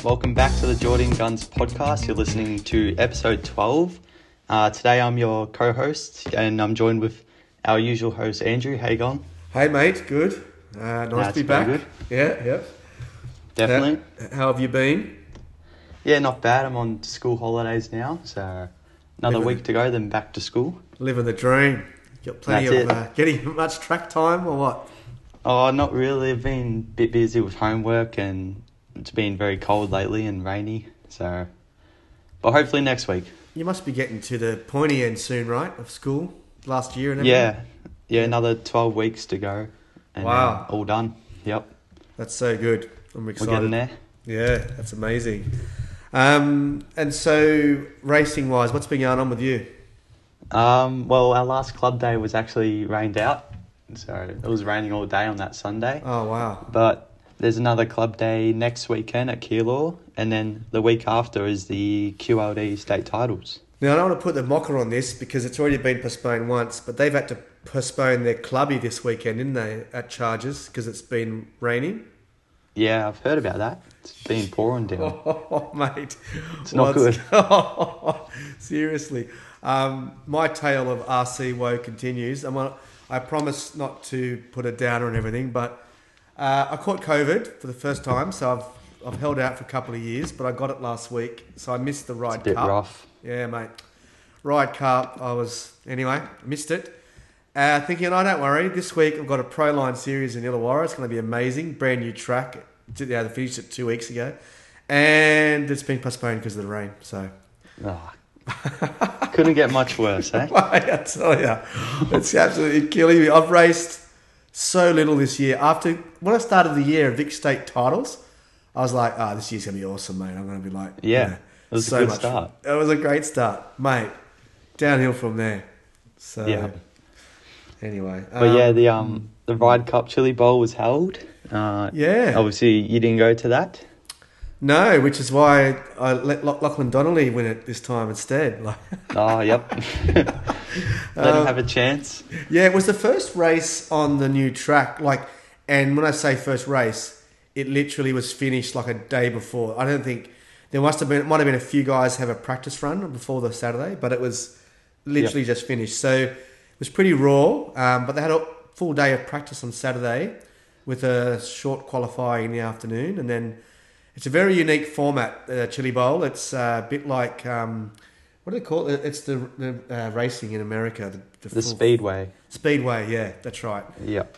Welcome back to the Jordan Guns podcast. You're listening to episode 12. Today I'm your co-host and I'm joined with our usual host, Andrew. How you going? Hey mate, good. Nice to be back. Good. Yeah. Definitely. How have you been? Yeah, not bad. I'm on school holidays now, so another week to go, then back to school. Living the dream. Got plenty of getting much track time or what? Oh, not really. I've been a bit busy with homework and it's been very cold lately and rainy, so... But hopefully next week. You must be getting to the pointy end soon, right, of school? Last year and everything? Yeah, another 12 weeks to go. And wow. All done. Yep. That's so good. I'm excited. We're getting there. Yeah, that's amazing. And so, racing-wise, what's been going on with you? Well, our last club day was actually rained out. So it was raining all day on that Sunday. Oh, wow. But there's another club day next weekend at Keilor. And then the week after is the QLD state titles. Now, I don't want to put the mocker on this because it's already been postponed once, but they've had to postpone their clubby this weekend, didn't they, at Chargers because it's been raining? Yeah, I've heard about that. It's been pouring down. Oh, mate. It's not good. Seriously. My tale of RC woe continues. I promise not to put a downer and everything, but I caught COVID for the first time, so I've held out for a couple of years, but I got it last week, so I missed the Ride Cup. It's a bit rough. Yeah, mate. Ride Cup, I missed it. Thinking, don't worry, this week I've got a Proline series in Illawarra. It's going to be amazing. Brand new track. They finished it 2 weeks ago. And it's been postponed because of the rain, so... Oh, couldn't get much worse, eh? I tell you, it's absolutely killing me. I've raced so little this year. When I started the year at Vic State titles, I was like, this year's going to be awesome, mate. I'm going to be like... Yeah, it was a good start. It was a great start, mate. Downhill from there. So, yeah. Anyway. But the Ride Cup Chili Bowl was held. Yeah. Obviously, you didn't go to that? No, which is why I let Lachlan Donnelly win it this time instead. Oh, yep. Let him have a chance. Yeah, it was the first race on the new track. And when I say first race, it literally was finished like a day before. I don't think there might have been a few guys have a practice run before the Saturday, but it was literally just finished. So it was pretty raw, but they had a full day of practice on Saturday with a short qualifying in the afternoon, and then it's a very unique format, Chili Bowl. It's a bit like, what do they call it? It's the racing in America. The Speedway. Speedway, yeah, that's right. Yep.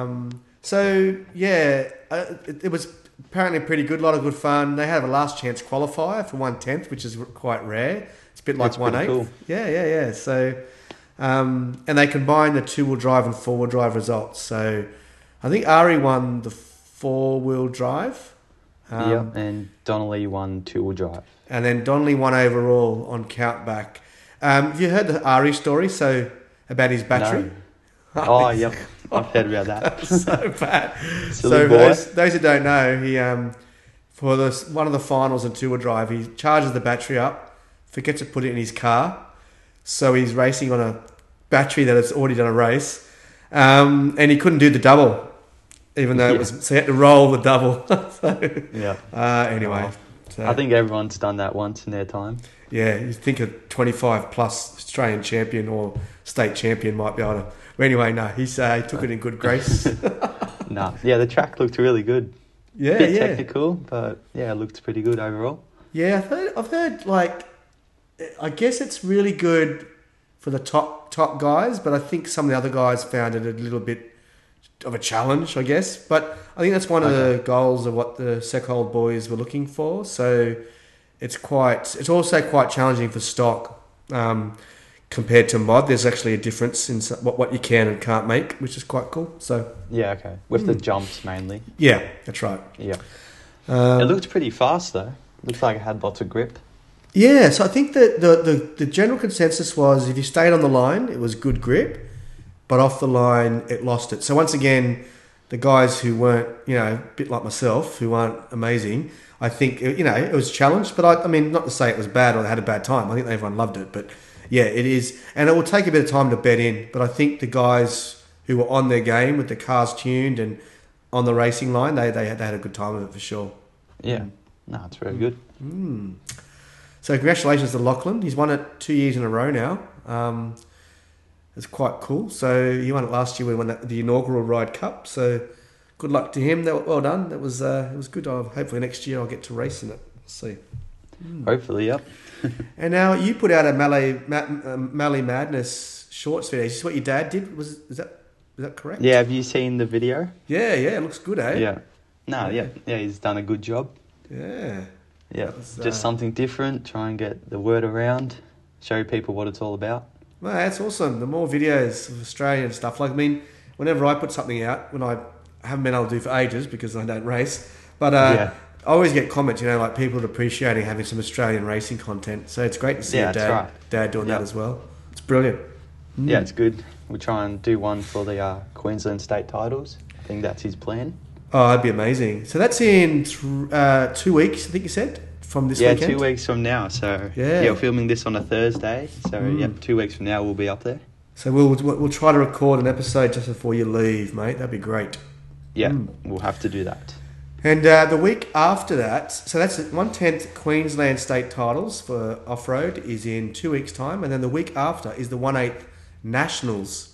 It was apparently pretty good, a lot of good fun. They have a last chance qualifier for 1/10, which is quite rare. It's a bit like 1/8. Cool. Yeah. So, and they combine the 2-wheel drive and 4-wheel drive results. So, I think Ari won the 4-wheel drive. And Donnelly won 2-wheel drive. And then Donnelly won overall on countback. Have you heard the Ari story? So, about his battery? No. Oh, yep. I've heard about that. So bad. Silly boy. Those who don't know, he for one of the finals in 2-wheel drive, he charges the battery up, forgets to put it in his car. So he's racing on a battery that has already done a race. And he couldn't do the double. Even though so he had to roll the double. Anyway. So, I think everyone's done that once in their time. Yeah, you think a 25 plus Australian champion or state champion might be able to. But anyway, no, he took it in good grace. Yeah, the track looked really good. Yeah, Bit technical, but it looked pretty good overall. Yeah, I've heard I guess it's really good for the top guys, but I think some of the other guys found it a little bit of a challenge, I guess. But I think that's one of the goals of what the Seckhold boys were looking for. So it's also quite challenging for stock compared to mod. There's actually a difference in what you can and can't make, which is quite cool. So with the jumps mainly. Yeah, that's right. Yeah, it looked pretty fast though. Looked like it had lots of grip. Yeah, so I think that the general consensus was if you stayed on the line, it was good grip. But off the line, it lost it. So once again, the guys who weren't, a bit like myself, who aren't amazing, I think, it was challenged. But I mean, not to say it was bad or they had a bad time. I think everyone loved it. But yeah, it is. And it will take a bit of time to bed in. But I think the guys who were on their game with the cars tuned and on the racing line, they had a good time of it for sure. Yeah. No, it's very good. So congratulations to Lachlan. He's won it 2 years in a row now. It's quite cool. So he won it last year when he won the inaugural Ride Cup. So good luck to him. Well done. It was good. Hopefully next year I'll get to race in it. We'll see. Hopefully, yep. And now you put out a Mallee Madness shorts video. Is this what your dad did? Is that correct? Yeah, have you seen the video? Yeah. It looks good, eh? Yeah. No, yeah, he's done a good job. Yeah. Yeah, just something different, try and get the word around, show people what it's all about. Well, that's awesome. The more videos of Australian stuff. Like, I mean, whenever I put something out, when I haven't been able to do for ages because I don't race, but I always get comments, like people appreciating having some Australian racing content. So it's great to see your dad doing that as well. It's brilliant. Yeah, it's good. We'll try and do one for the Queensland state titles. I think that's his plan. Oh, that'd be amazing. So that's in 2 weeks, I think you said, from this weekend? Yeah, 2 weeks from now. So, we're filming this on a Thursday. So, 2 weeks from now, we'll be up there. So we'll try to record an episode just before you leave, mate. That'd be great. Yeah, we'll have to do that. And the week after that, so that's 1/10 Queensland state titles for off-road is in 2 weeks' time. And then the week after is the 1/8 Nationals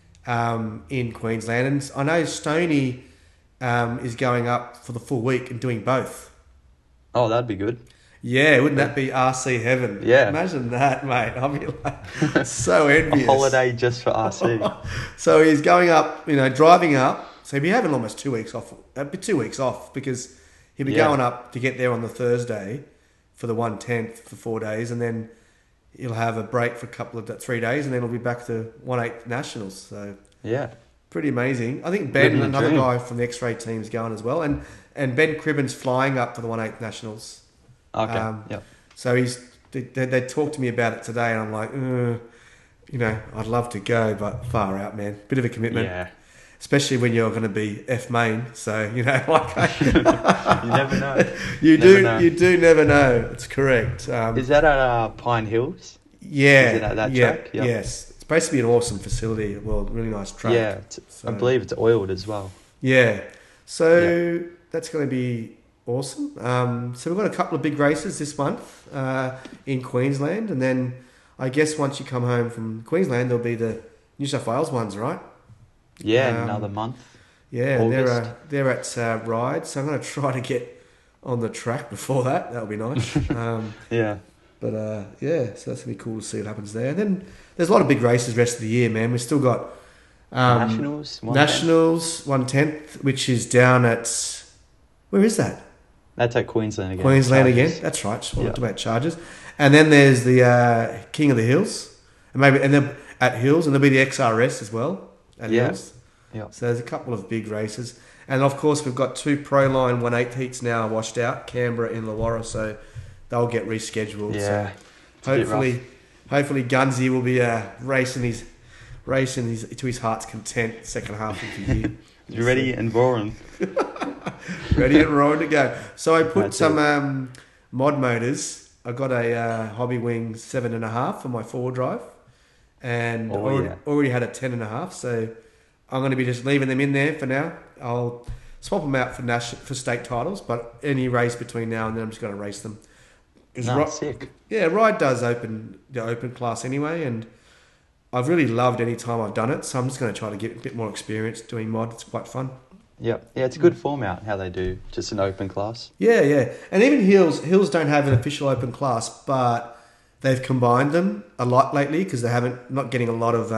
in Queensland. And I know Stoney is going up for the full week and doing both. Oh, that'd be good. Yeah, wouldn't that be RC heaven? Yeah. Imagine that, mate. I'll be like so envious. A holiday just for RC. So he's going up, driving up. So he'll be having almost 2 weeks off. 2 weeks off because he'll be going up to get there on the Thursday for the 1/10 for 4 days, and then he'll have a break for 3 days, and then he'll be back to 1/8 Nationals. So yeah. Pretty amazing. I think Ben, another guy from the X-Ray team, is going as well. And Ben Cribben's flying up for the 1/8 Nationals. Okay, So they talked to me about it today, and I'm like, I'd love to go, but far out, man. Bit of a commitment. Yeah. Especially when you're going to be F main. So, you never know. You do never know. It's correct. Is that at Pine Hills? Yeah. Is it at that track? Yep. Yes. It's supposed to be an awesome facility. Well, really nice track. Yeah, I believe it's oiled as well. Yeah. So that's going to be awesome. So we've got a couple of big races this month in Queensland. And then I guess once you come home from Queensland, there'll be the New South Wales ones, right? Yeah, another month. Yeah, they're at Ride. So I'm going to try to get on the track before that. That'll be nice. Yeah. But so that's going to be cool to see what happens there. And then there's a lot of big races rest of the year, man. We've still got Nationals 1/10, which is down at... Where is that? That's at Queensland again. Queensland again. That's right. Just wanted to about Chargers. And then there's the King of the Hills. And then at Hills. And there'll be the XRS as well at Hills. Yeah. So there's a couple of big races. And of course, we've got 2 Proline 1/8 heats now washed out. Canberra and Illawarra. So they'll get rescheduled. Yeah. So hopefully Gunsy will be racing to his heart's content second half of the year. You ready and roaring? Ready and roaring to go. So I put some mod motors. I got a Hobby Wing 7.5 for my 4-wheel drive, and already had a 10.5. So I'm going to be just leaving them in there for now. I'll swap them out for state titles, but any race between now and then, I'm just going to race them. Sick. Yeah, Ride does the open class anyway, and I've really loved any time I've done it, so I'm just going to try to get a bit more experience doing mod. It's quite fun. Yeah, it's a good format how they do just an open class. Yeah, and even Hills don't have an official open class, but they've combined them a lot lately because not getting a lot of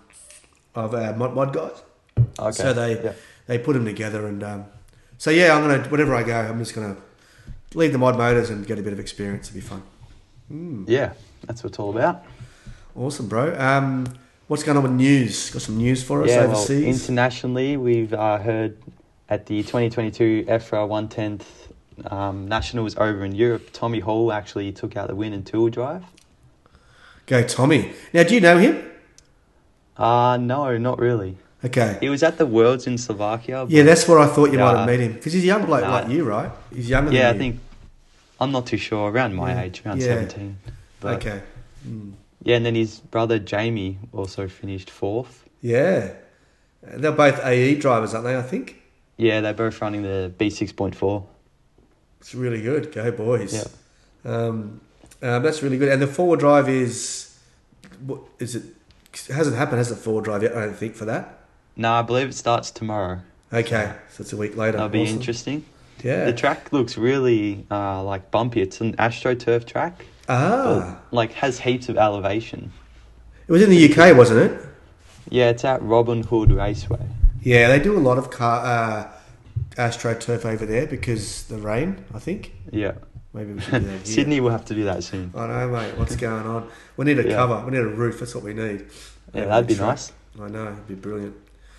mod guys. Okay. So they put them together, and I'm gonna wherever I go, I'm just gonna leave the mod motors and get a bit of experience. It'll be fun. Yeah, that's what it's all about. Awesome, bro. What's going on with news? Got some news for us overseas? Well, internationally, we've heard at the 2022 EFRA 1/10 Nationals over in Europe, Tommy Hall actually took out the win in two-wheel drive. Go Tommy. Now, do you know him? No, not really. Okay. He was at the Worlds in Slovakia. Yeah, that's where I thought you might have met him. Because he's a young bloke like you, right? He's younger than you. Yeah, I think... I'm not too sure. Around my age, around 17. But, okay. Yeah, and then his brother Jamie also finished 4th. Yeah. They're both AE drivers, aren't they, I think? Yeah, they're both running the B6.4. It's really good. Go boys. Yeah. That's really good. And the four-wheel drive is... What is it? It hasn't happened, has it, four-wheel drive yet, I don't think, for that? No, I believe it starts tomorrow. Okay, so it's a week later. That'll be Awesome. interesting. Yeah. The track looks really like bumpy. It's an AstroTurf track. Ah. But, like, has heaps of elevation. It was in the UK, wasn't it? Yeah, it's at Robin Hood Raceway. Yeah, they do a lot of AstroTurf over there because the rain, I think. Yeah. Maybe we should do that here. Sydney will have to do that soon. I know, mate. What's going on? We need a Yeah. cover. We need a roof. That's what we need. Yeah, that'd be Truck. nice. I know. It'd be brilliant.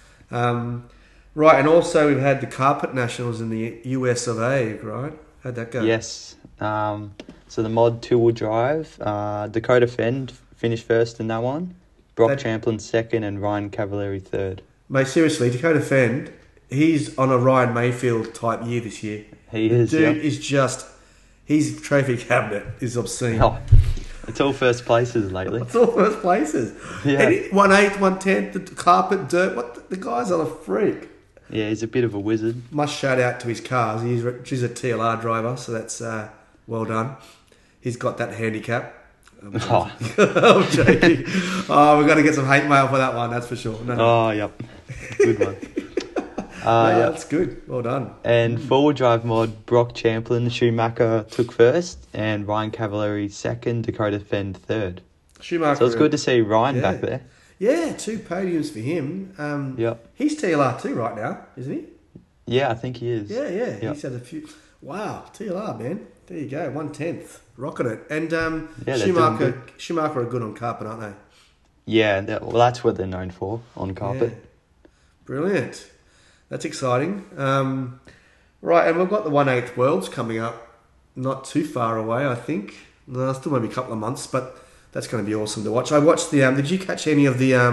Right, and also we've had the Carpet Nationals in the US of A, right? How'd that go? Yes. So the mod two-wheel drive, Dakota Fend finished first in that one. Brock That- Champlin second and Ryan Cavalieri third. Mate, seriously, Dakota Fend, he's on a Ryan Mayfield type year this year. He is, Dude yeah. is just... His trophy cabinet is obscene. Oh, it's all first places lately. It's all first places. Yeah. And 1/8, 1/10, the carpet, dirt. The guy's on a freak. Yeah, he's a bit of a wizard. Must shout out to his cars. He's a TLR driver, so that's well done. He's got that handicap. Oh, I'm joking. Oh, we've got to get some hate mail for that one, that's for sure. No. oh yep. Good one. No, Yeah. that's good. Well done. And four-wheel drive mod, Brock Champlin, Schumacher took first, and Ryan Cavalieri second, Dakota Fend third. Schumacher. So it's good to see Ryan Yeah. back there. Yeah, 2 podiums for him. Yep. He's TLR too right now, isn't he? Yeah, I think he is. Yeah. Yep. He's had a few. Wow, TLR, man. There you go, 1/10. Rocking it. And they're doing Schumacher are good on carpet, aren't they? Yeah, well, that's what they're known for on carpet. Yeah. Brilliant. That's exciting. Right, and we've got the 1/8 Worlds coming up not too far away, I think. No, still maybe a couple of months, but that's going to be awesome to watch. I watched the... did you catch any of the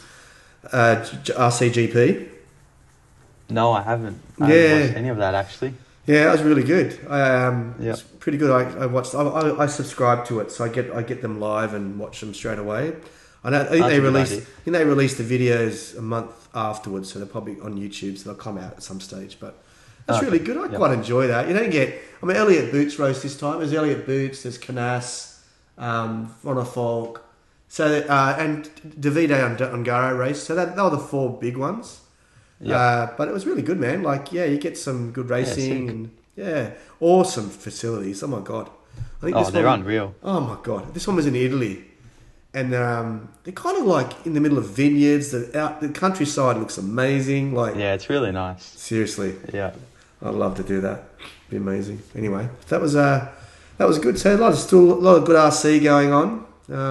RCGP? No, I haven't. I Yeah. haven't watched any of that, actually. Yeah, that was really good. Yep. It's pretty good. I watched. I subscribe to it, so I get them live and watch them straight away. I think That's they a good released. idea. I think they released the videos a month afterwards, so they're probably on YouTube. So they'll come out at some stage. But that's Okay. really good. I Yep. quite enjoy that. You don't get. I mean, Elliot Boots rose this time. There's Elliot Boots. There's Canas, Ronald Falk. So and Davide Ungaro race. So they were the 4 big ones. But it was really good, man. Like, yeah, you get some good racing sick. and awesome facilities. Oh my god! I think They're one, unreal. Oh my god! This one was in Italy, and they're kind of like in the middle of vineyards. The countryside looks amazing. Like, Yeah, it's really nice. seriously, Yeah. I'd love to do that. It'd be amazing. Anyway, that was good. So still a lot of good RC going on.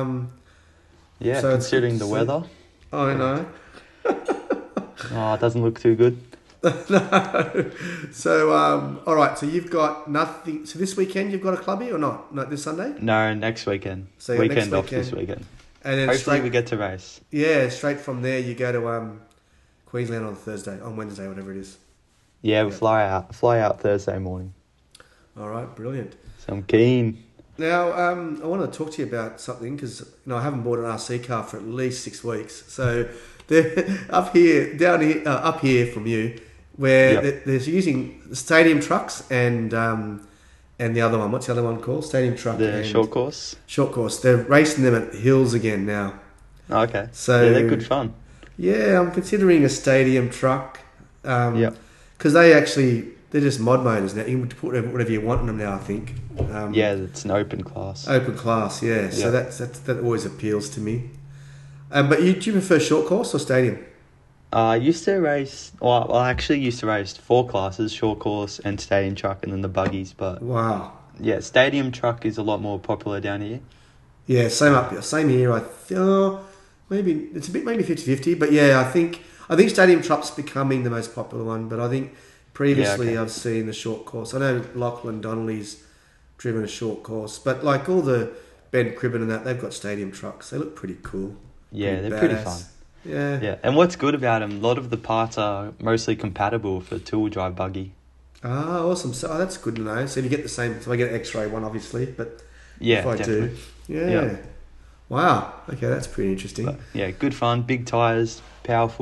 Yeah, So it's considering good the to weather. I know. Oh, it doesn't look too good. No. So, all right. So you've got nothing. So this weekend you've got a clubby or not? Not this Sunday. No, next weekend. So you got Weekend next off this weekend. weekend. And then Hopefully we get to race. straight from there you go to Queensland on Wednesday, whatever it is. Yeah, we Yeah. fly out Thursday morning. All right, brilliant. So I'm keen. Now, I want to talk to you about something because I haven't bought an RC car for at least 6 weeks. So they're up here from you, where Yep. they're using stadium trucks and the other one. What's the other one called? Stadium truck. The and short course. Short course. They're racing them at hills again now. Okay. So yeah, they're good fun. Yeah, I'm considering a stadium truck. Yep. Because they're just mod motors now. You can put whatever you want in them now, I think. Yeah, it's an open class. Open class, yeah. So Yeah. that always appeals to me. But do you prefer short course or stadium? I used to race. Well, I actually used to race 4 classes: short course and stadium truck, and then the buggies. But Wow. yeah, stadium truck is a lot more popular down here. Yeah, same here. Maybe it's a bit maybe 50-50, but yeah, I think stadium truck's becoming the most popular one. But I think previously I've seen the short course. I know Lachlan Donnelly's driven a short course, but like all the Ben Cribben and that, they've got stadium trucks. They look pretty cool. Yeah, they're pretty badass. fun. Yeah. Yeah, and what's good about them, a lot of the parts are mostly compatible for two-wheel drive buggy. Ah, awesome. So that's good to know. So if you get the same, so I get an X-ray one, obviously, but Yeah, if I definitely. do, yeah. Yeah. Wow. Okay, that's pretty interesting. But, yeah, good fun, big tyres, powerful.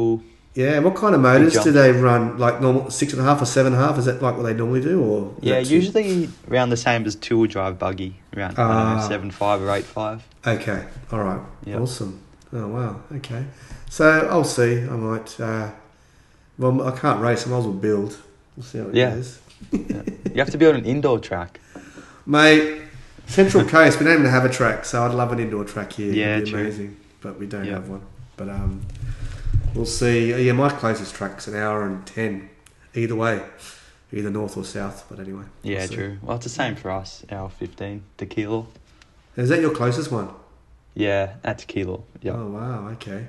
Yeah, what kind of motors jump. do they run? Like normal 6.5 or 7.5? Is that like what they normally do, or is Yeah, that two? usually around the same as two-wheel drive buggy, around I don't know, Ah. 7.5 or 8.5. Okay, all right, Yeah. awesome. Oh wow, okay. So I'll see. I might. Well, I can't race. I might as well build. We'll see how it Yeah. goes. Yeah. You have to build an indoor track. Mate, Central Coast, we don't even have a track, so I'd love an indoor track here. Yeah, It'd be true. amazing, but we don't Yeah. have one. But we'll see. Yeah, my closest track's an hour and 10, either way, either north or south. But anyway, we'll Yeah, see. true. Well, it's the same for us. Hour 15 to Kilo. Is that your closest one? Yeah, at Kilo. Yeah. Oh wow, okay.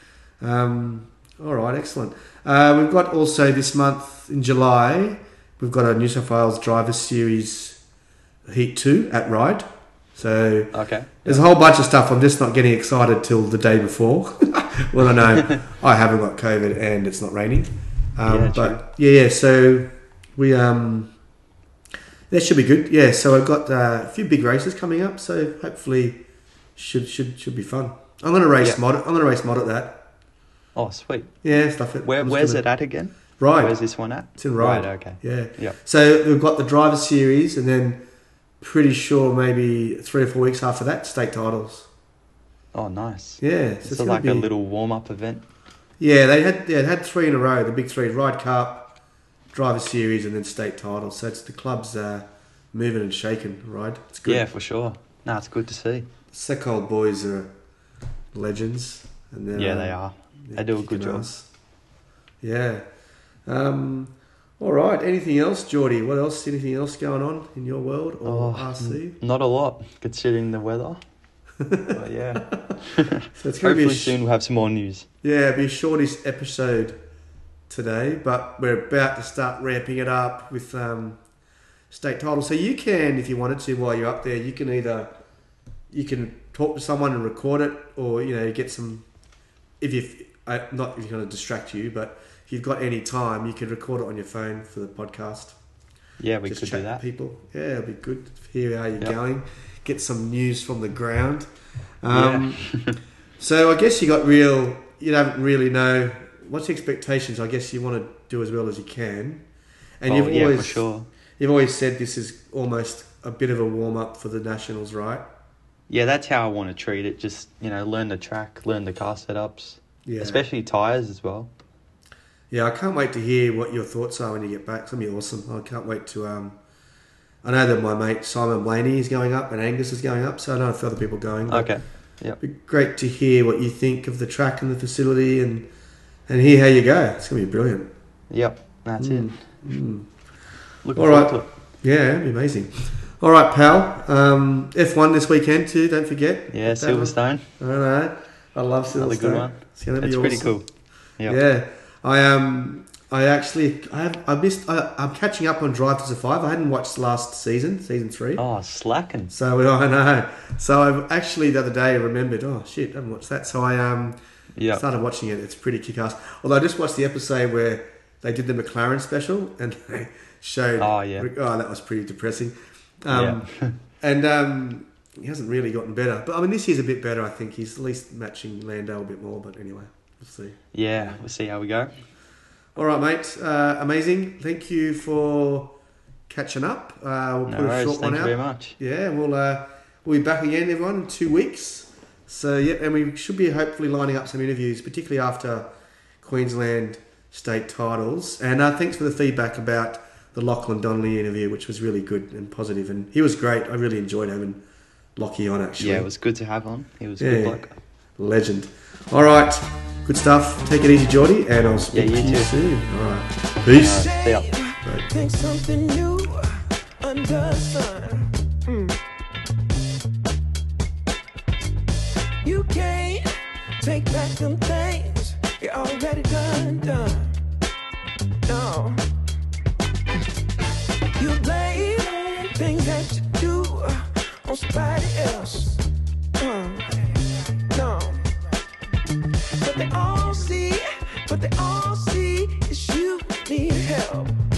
All right, excellent. We've got also this month in July, we've got a New South Wales Drivers Series Heat 2 at Ryde. So Okay. there's a whole bunch of stuff. I'm just not getting excited till the day before. Well, I know I haven't got COVID and it's not raining. Yeah, But yeah, so we that should be good. Yeah, so I've got a few big races coming up, so hopefully should be fun. I'm gonna race Yeah. mod. I'm gonna race mod at that. Oh, sweet. Yeah, stuff it. Where's it at again? Ryde. Where's this one at? It's in Ryde. Okay. Yeah. Yeah. So we've got the driver series, and then pretty sure maybe 3 or 4 weeks after that, state titles. Oh, nice. Yeah, so It's it's gonna like be, a little warm-up event. Yeah, they had 3 in a row. The big 3: Ryde Cup, driver series, and then state titles. So it's the club's moving and shaking. Right? It's good. Yeah, for sure. No, it's good to see. Secold boys are legends, and they're, Yeah, they are. They do a good kicking job. ass. Yeah. All right. Anything else, Geordie? What else? Anything else going on in your world or RC? Not a lot, considering the weather. But yeah. So it's going to be Hopefully soon we'll have some more news. Yeah, it'll be a shortest episode today, but we're about to start ramping it up with state titles. So you can, if you wanted to, while you're up there, you can talk to someone and record it, or get some. If you not if you're going to distract you, but if you've got any time, you could record it on your phone for the podcast. Yeah, we Just could chat do that. to people. Yeah, it'll be good to hear how you're Yep. going. Get some news from the ground. Yeah. So I guess you don't really know what's the expectations. I guess you want to do as well as you can, and Yeah, for sure. you've always said this is almost a bit of a warm up for the nationals, right? Yeah, that's how I want to treat it. Just, learn the track, learn the car setups, Yeah, especially tyres as well. yeah. I can't wait to hear what your thoughts are when you get back. It's gonna be awesome. I can't wait to. I know that my mate Simon Blaney is going up and Angus is going up, so I know a few other people going. But Okay. it'd be great to hear what you think of the track and the facility, and hear how you go. It's gonna be brilliant. Yep, that's it. Mm. Looking All forward right. to it. Yeah, it'd be amazing. All right, pal. F1 this weekend too. Don't forget. Yeah, That one. Silverstone. I know. I love Silverstone. Another good one. It's gonna be It's awesome. pretty cool. Yep. Yeah, I'm catching up on Drive to Survive. I hadn't watched last season 3. Oh, slacking. So I know. So I've actually the other day remembered. Oh shit, I haven't watched that. So I Yeah. started watching it. It's pretty kick-ass. Although I just watched the episode where they did the McLaren special and they showed. Oh, yeah. Oh, that was pretty depressing. Yeah. And he hasn't really gotten better. But I mean, this year's a bit better. I think he's at least matching Lando a bit more. But anyway, we'll see. Yeah, we'll see how we go. All right, mate. Amazing. Thank you for catching up. We'll No put a worries. short Thank one you out. very much. Yeah, we'll be back again, everyone, in 2 weeks. So yeah, and we should be hopefully lining up some interviews, particularly after Queensland state titles. And thanks for the feedback about the Lachlan Donnelly interview, which was really good and positive. And he was great. I really enjoyed having Lockie on, actually. Yeah, it was good to have on. He was a Yeah. good bloke. Legend. All right, good stuff. Take it easy, Geordie, and I'll speak Yeah, to you you too. soon. All right, peace. See ya. Right. Think something new under the sun. You can't take back them things you already done. No. You blame things that you do on somebody else. No. But they all see is you need help.